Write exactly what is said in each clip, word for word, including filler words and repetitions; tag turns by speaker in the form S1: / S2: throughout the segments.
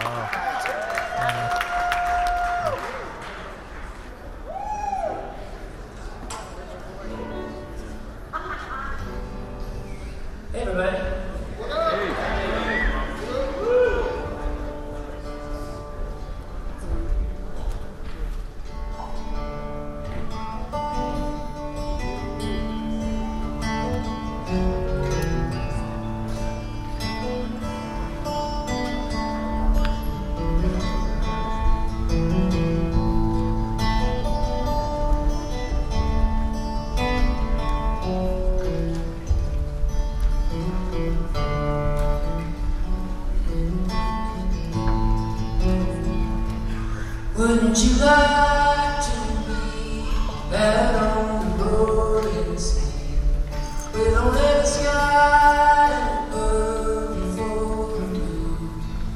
S1: Hey, everybody. Wouldn't you like to be out on the rolling sea with only the sky and above you for the moon?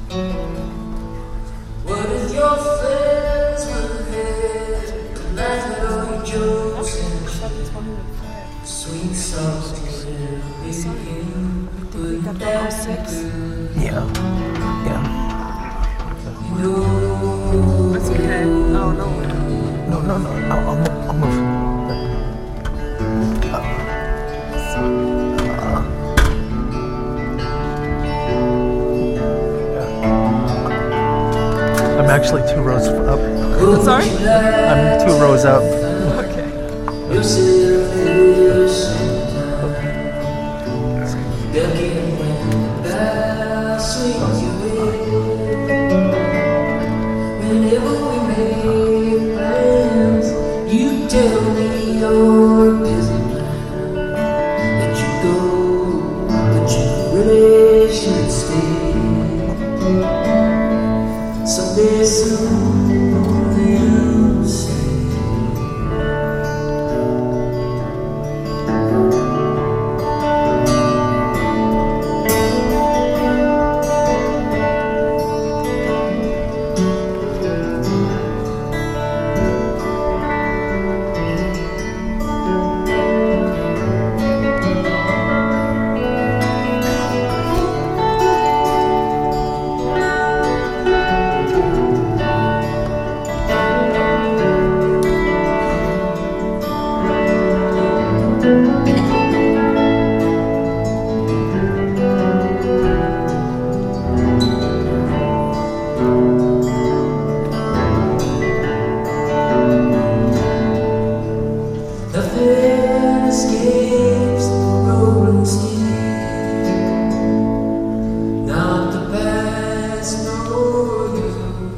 S1: What if your friends were there to laugh at all your jokes and share sweet songs together with you? Wouldn't that be good?
S2: Yeah. Yeah.
S1: You know.
S3: It's okay. Oh, no.
S2: No, no, no. I'll, I'll, move- I'll move. Uh, uh, yeah. I'm actually two rows up.
S3: Sorry?
S2: I'm two rows up.
S3: Okay.
S1: You see Looking when the swings you in. Whenever we make plans, you tell me you're busy now. That you go, but you really should stay. Someday soon you'll say. Nothing escapes the rolling sea, not the past nor you.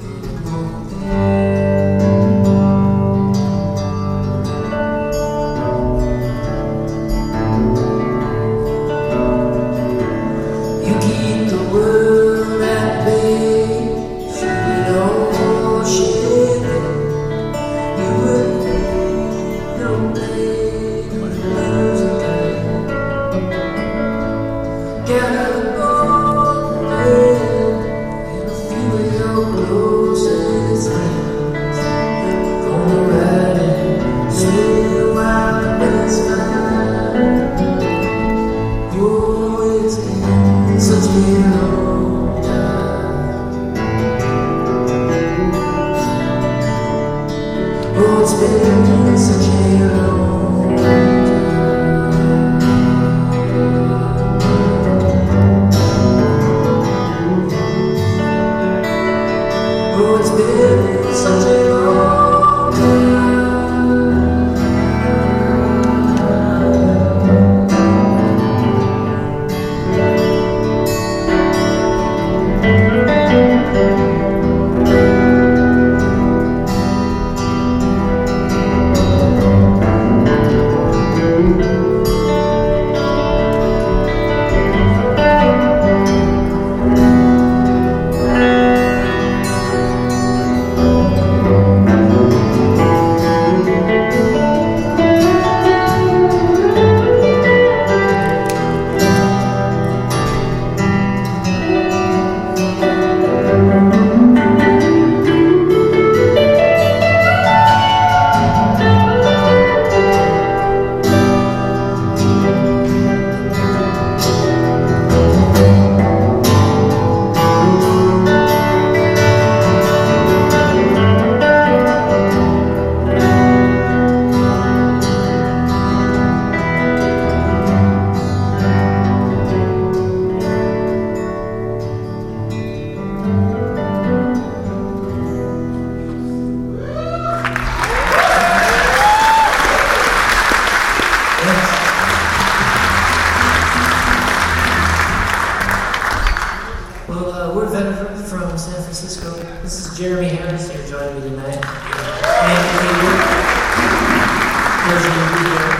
S1: You keep the world at bay, should it all shake. You would think no day would lose a day. Gather all the and a few of your closest friends. Gonna ride and sail while the day's fine. Oh, it's been such a long time. Oh, it's been such a long time. Oh, it's been such a long time. Francisco. This is Jeremy Harris here joining me tonight. Thank you. Pleasure to be here.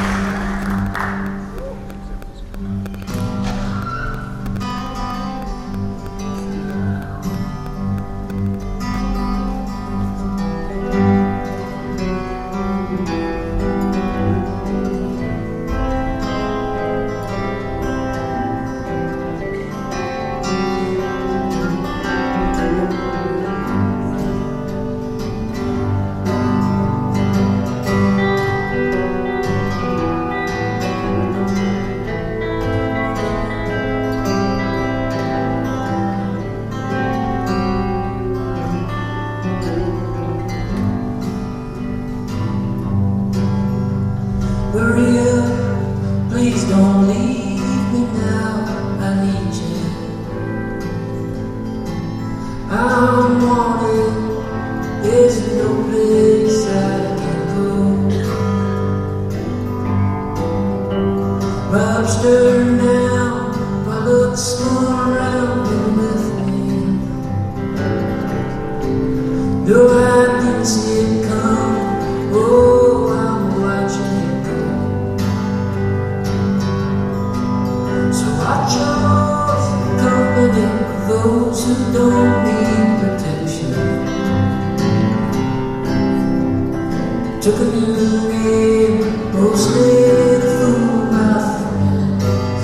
S1: Maria, please don't leave me now, I need you. I'm wanted, there's no place I can go. Rob's turned down, my luck's going around and with me. No, I didn't see it come, oh, I'm watching it go. So I chose company with those who don't need protection. Took a new name, mostly to fool my friends.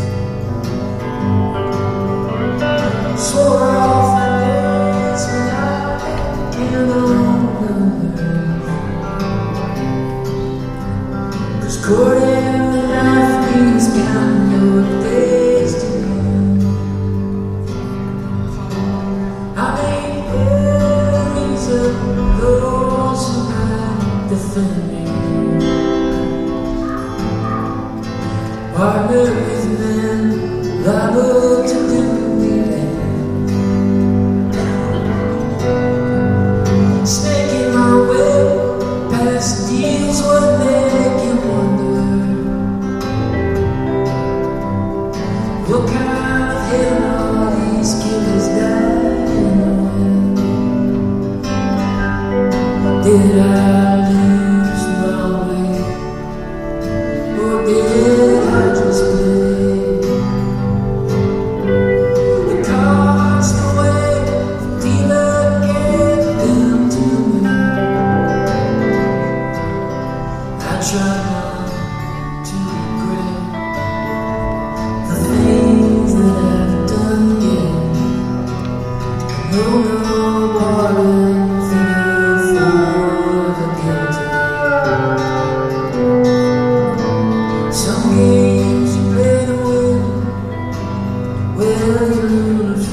S1: Swore off the days when I get on the earth. 'Cause courting the life means counting your days to end. I made memories of those who might defend me. Partner with men liable to do me in. Snaking my way past deals what make you wonder. What kind of hell are these killers dying with? Did I lose my way? Or did I just play the cards the way the dealer gave them to me? I try not to regret the things that I've done yet. No, no pardon finger for the guilty. Some games you play to win, well you lose.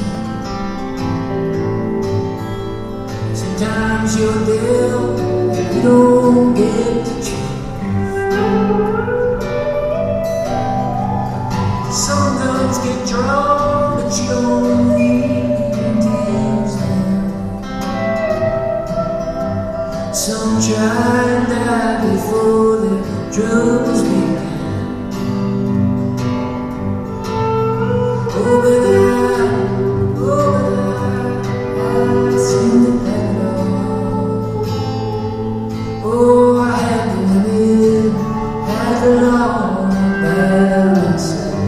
S1: Sometimes you're dealt, you don't get to choose. Some guns get drawn, but you don't need to use them. Some try and die before their troubles begin. Oh, but I, oh, but I, I seem to have it all. Oh, I had to win, had to long by myself.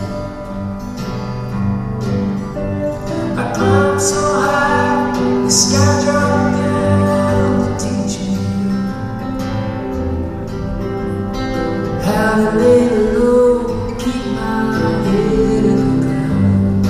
S1: I climbed so high, the sky dropped down to teach me how to lay low, keep my head in the ground.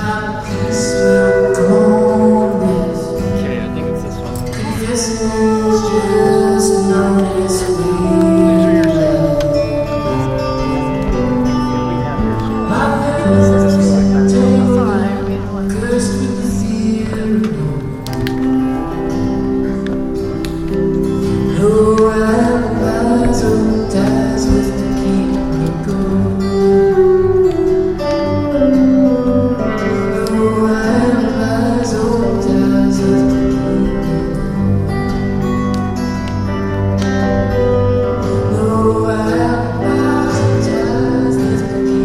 S1: my peace will go with.
S4: Okay, I think it's this one.
S1: Confessions just notice me. My parents take cursed with the fear of no alibis or ties with the keep me going. No alibis or ties with the keep me going. No alibis or ties with the keep me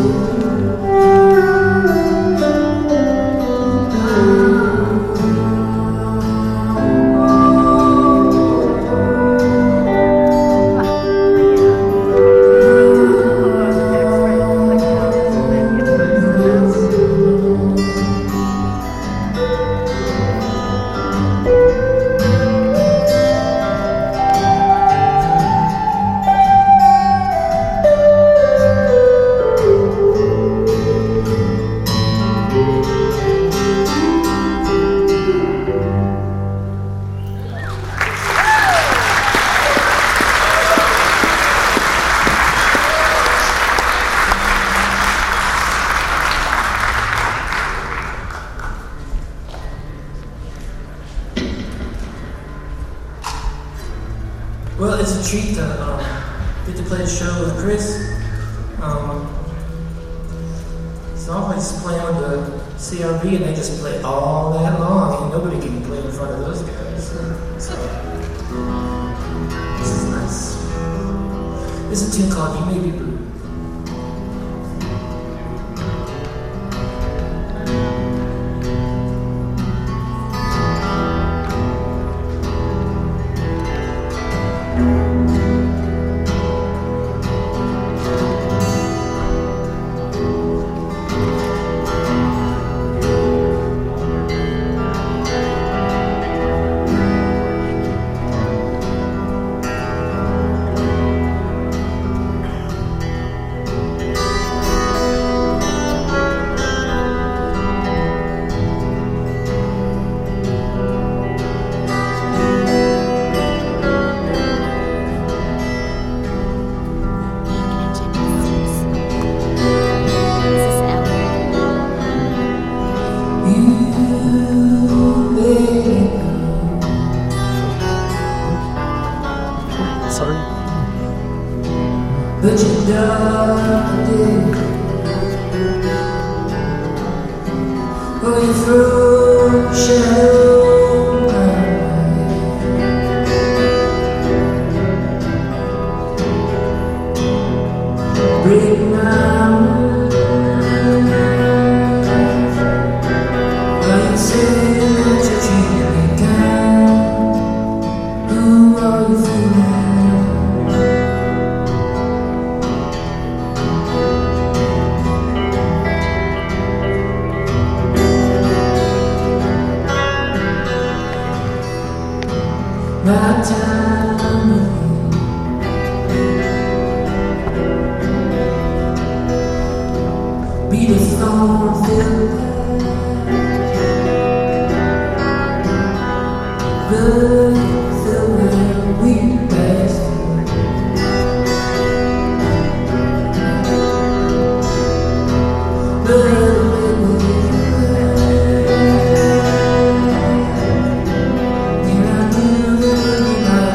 S1: Well, it's a treat to um, get to play a show with Chris. Um, so I just play on the C R B and they just play all that long and nobody can play in front of those guys. So, this is nice. This is a tune called You May Be Blue.
S2: Sorry.
S1: But you dark day, oh, you throw shadow my way, break my mind. Oh, you say that you treat me kind. Who are you fooling? My time with you, be the thorn filled blood filled where we passed. Blood with you, and I knew that we might.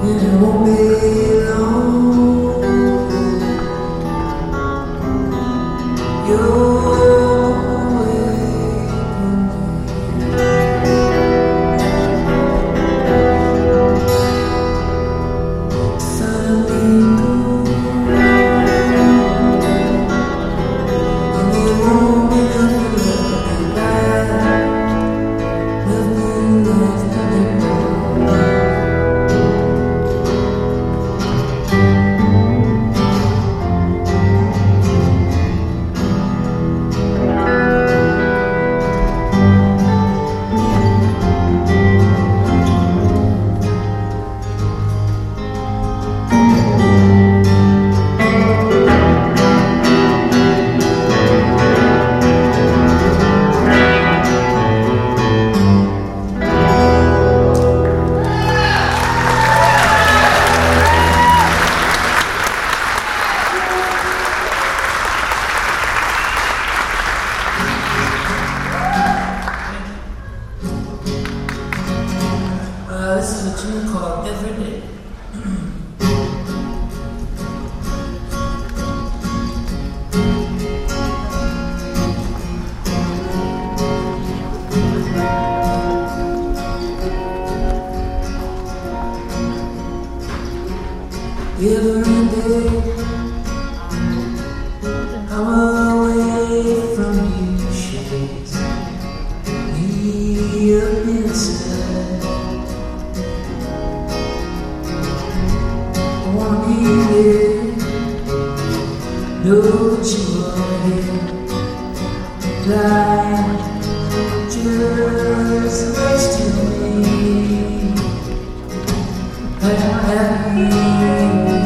S1: and it won't be long. You're this is a tune called Every Day. Every day I'm away from you, shades me up inside. I wanna be there, know that you are here, like just next to me. I'm happy.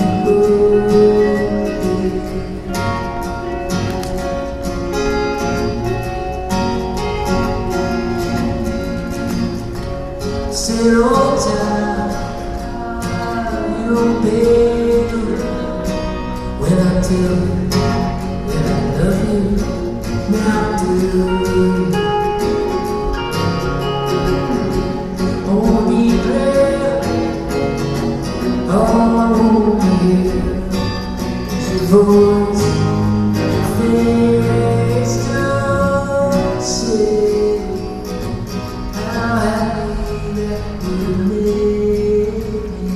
S1: Say all time, you don't pay when I tell you that I love you, now do. I wanna be there, all I wanna hear is your voice, your face to say how happy that you made me.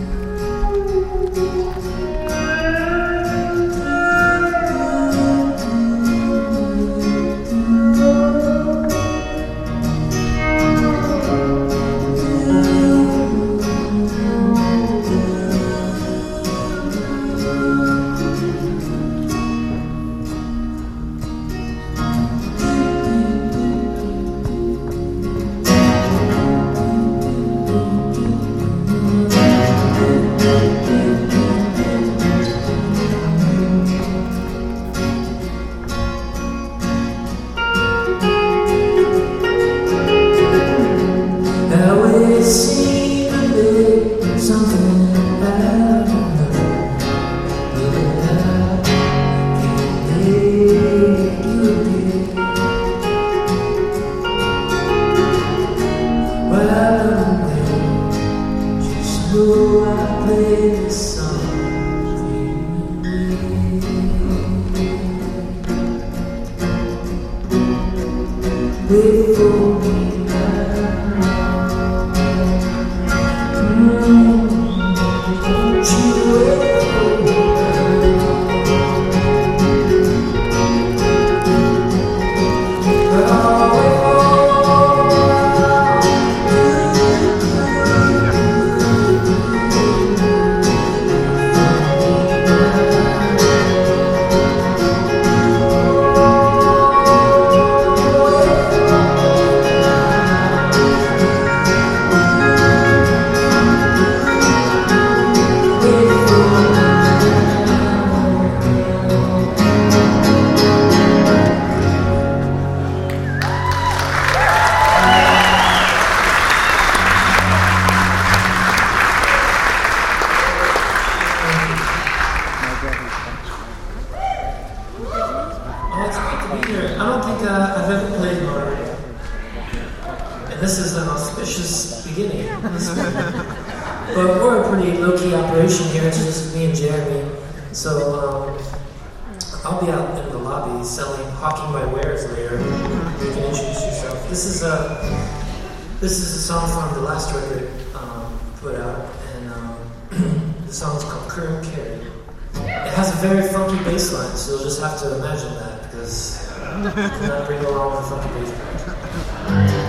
S1: I always seem to be something I don't know, but I can't make you appear. Well, I don't know, just know I play this song for you. Wait for me. low-key operation here. It's just me and Jeremy. So um, I'll be out in the lobby selling, hawking my wares later. You can introduce yourself. This is a this is a song from the last record um, put out, and um, the song is called Current Carry. It has a very funky bass line, so you'll just have to imagine that because I cannot bring along with a funky bass line.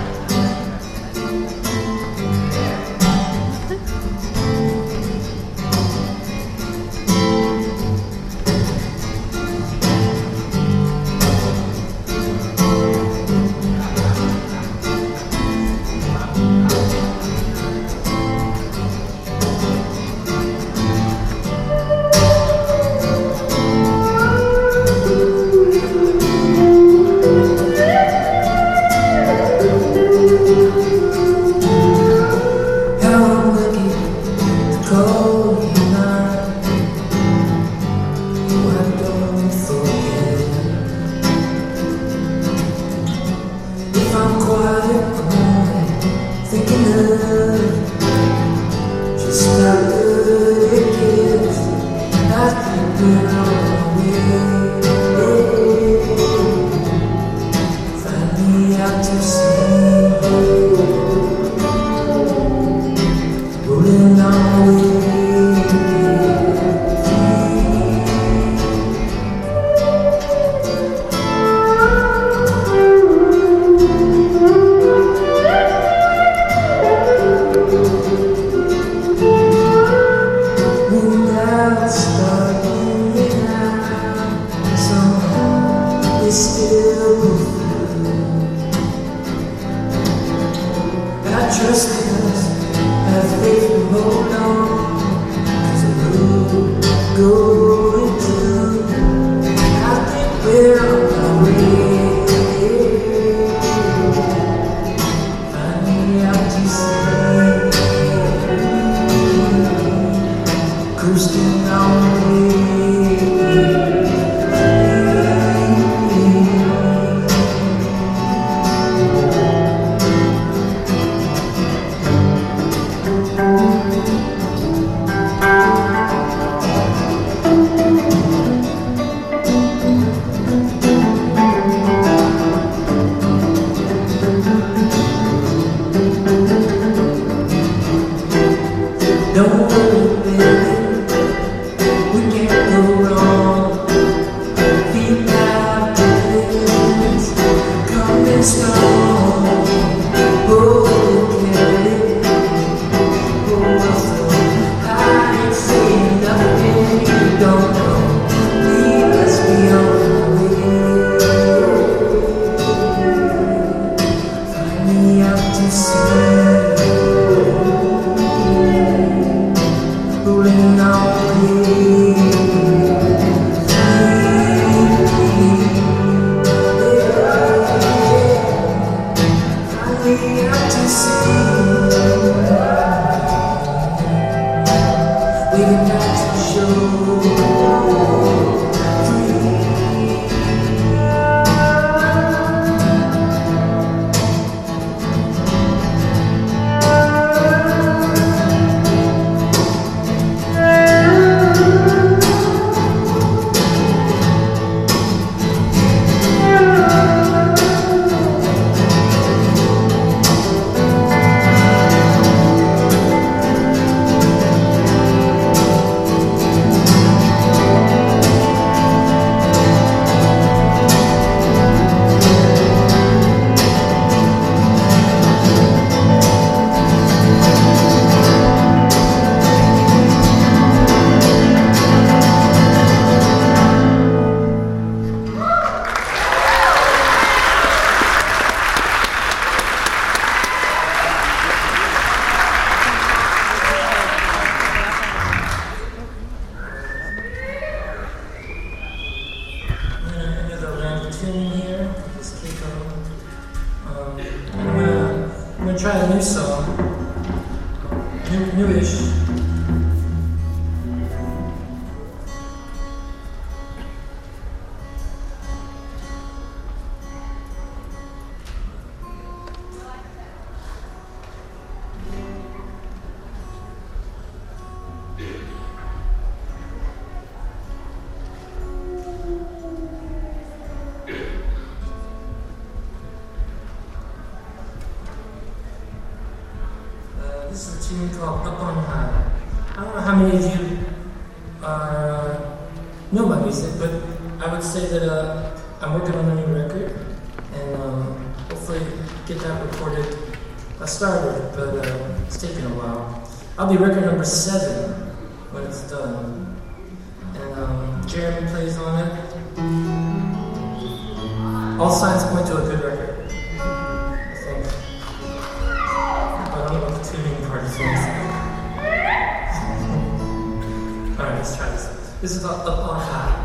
S1: called Up on High. I don't know how many of you are, know my music, but I would say that uh, I'm working on a new record, and um, hopefully get that recorded. I started, but uh, it's taking a while. I'll be record number seven when it's done, and um, Jeremy plays on it. All signs point to a good record, I think. But I don't know what the tuning part is. Alright, let's try this. This is Up on High.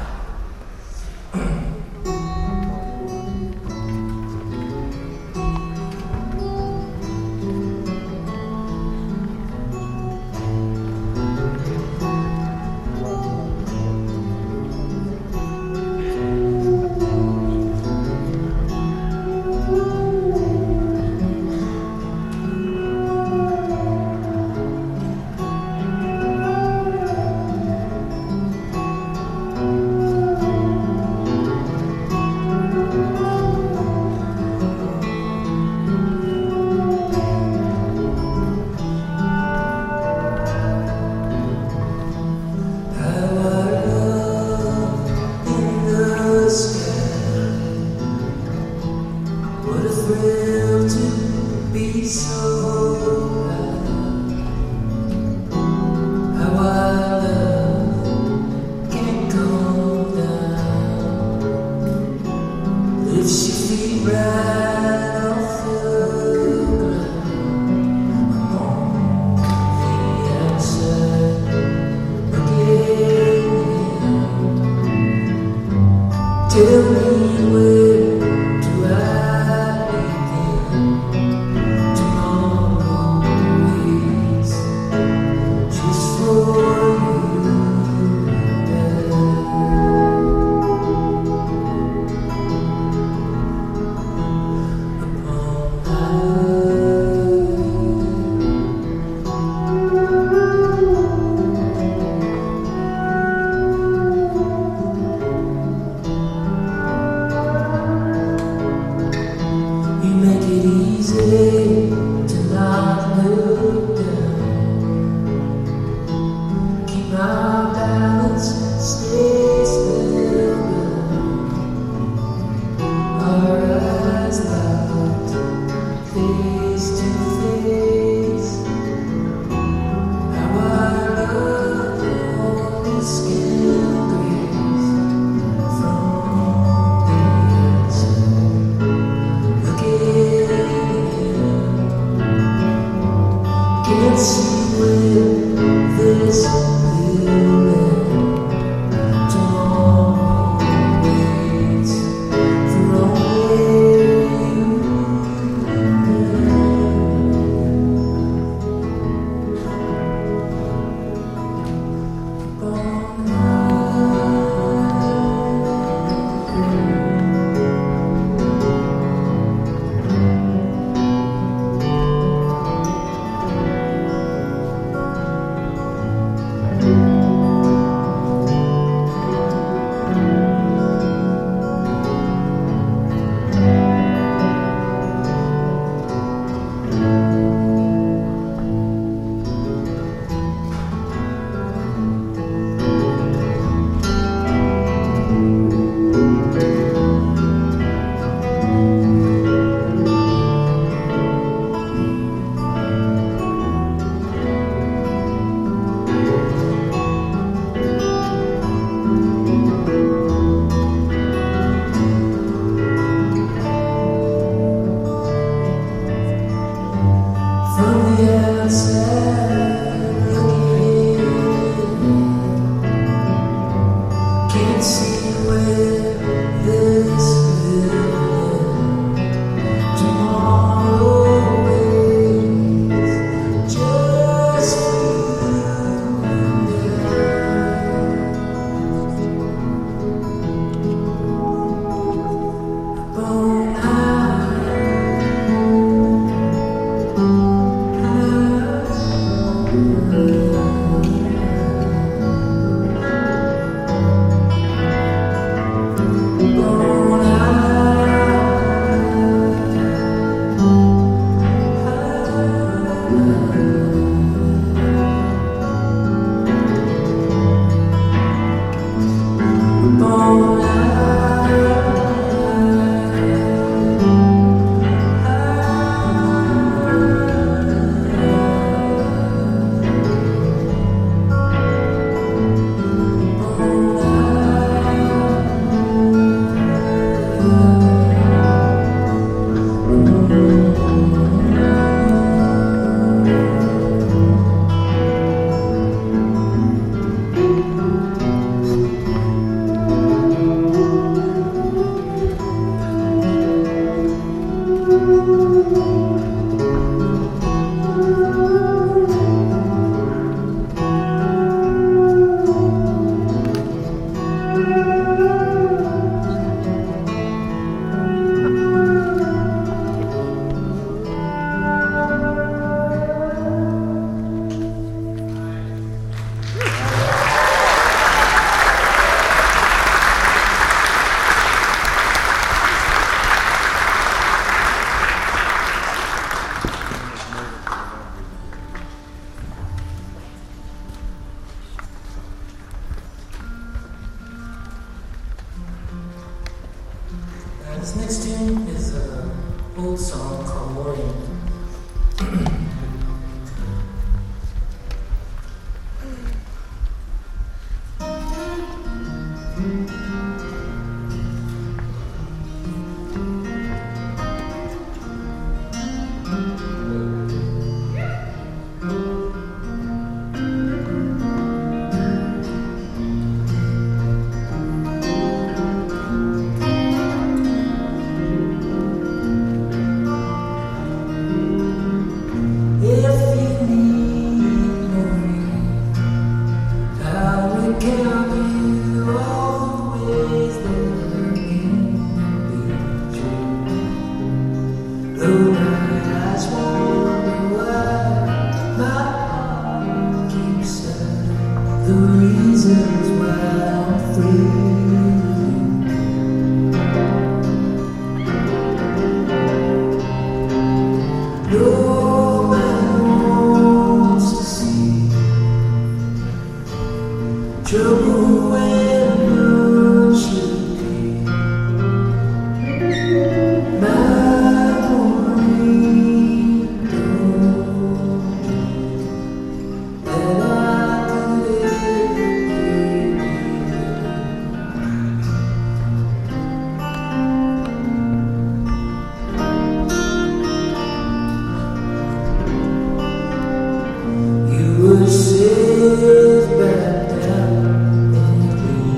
S1: this next tune is an old song called Warrior. The reasons why I'm free. No man wants to see trouble when none should be. My morning knows that I safe back down in the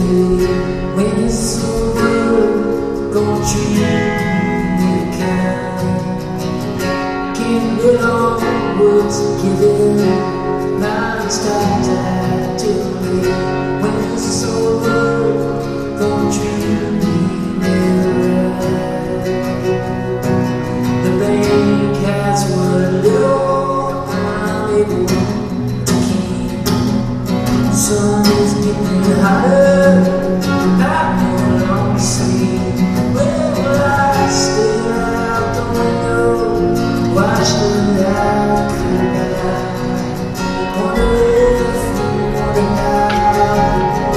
S1: away. When it's over, don't treat me kind. Give it all what's given. Now it's time to me. When it's over, don't treat me right. The bank has what little I'm able to keep. Sun is getting hotter. I know I'm asleep. Well, I stare out the window, watch the light come by. Wonder if I'm wondering how.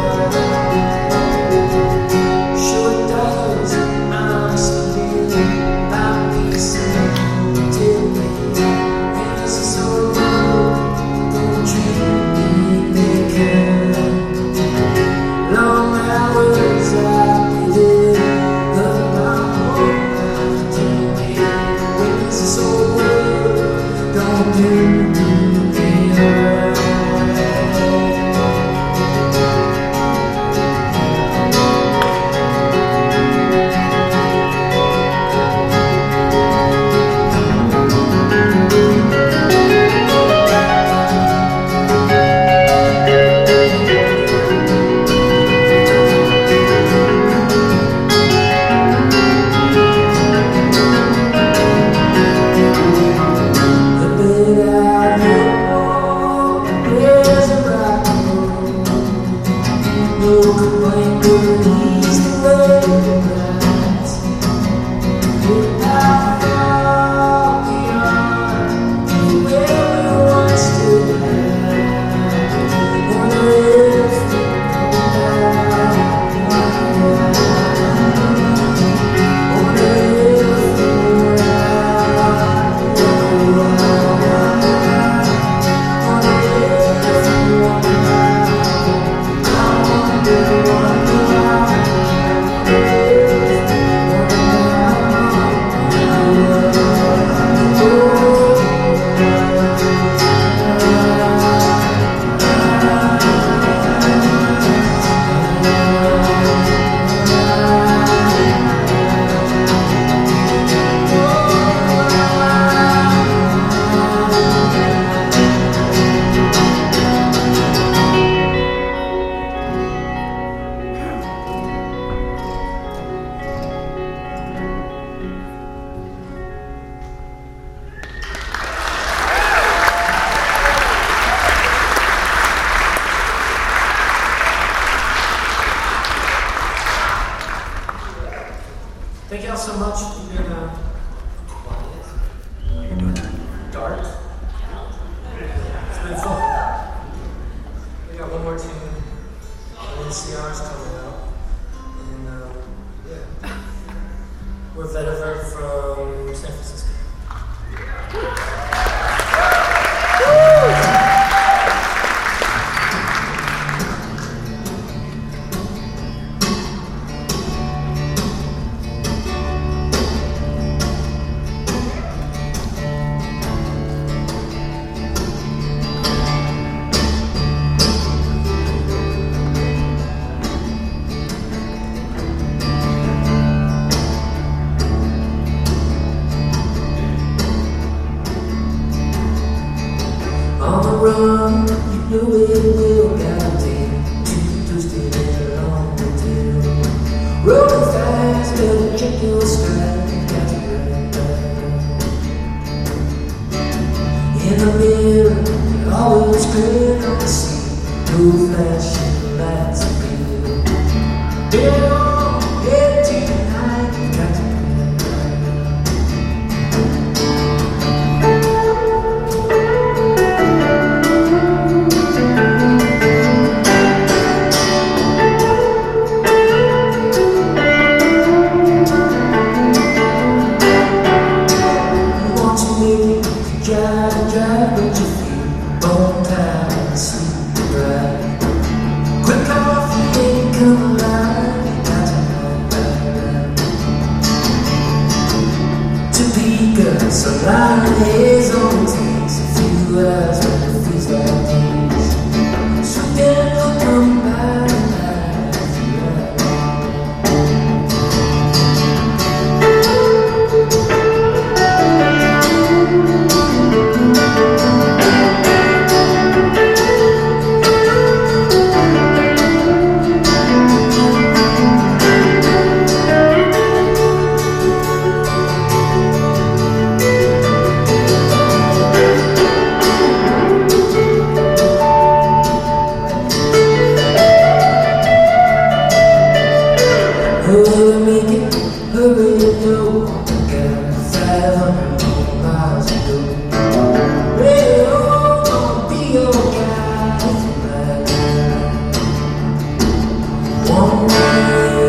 S1: Sure it does. I'm still by peace until then. This is so long. Don't treat me kind. Long hours I did, but my whole life tell me when this is over, don't do me right. Thank y'all so much. You've been uh, quiet. You're doing dark. It's been fun. We got one more tune. N C R's coming out. And uh, yeah. We're Vetiver from San Francisco. Run, you know it will guide me to twisted and long until rolling fast, better check your stride, got to right back. In the mirror, always clear on the sea, no flashing lights appeal. Get on, get tonight, got to come alive. One day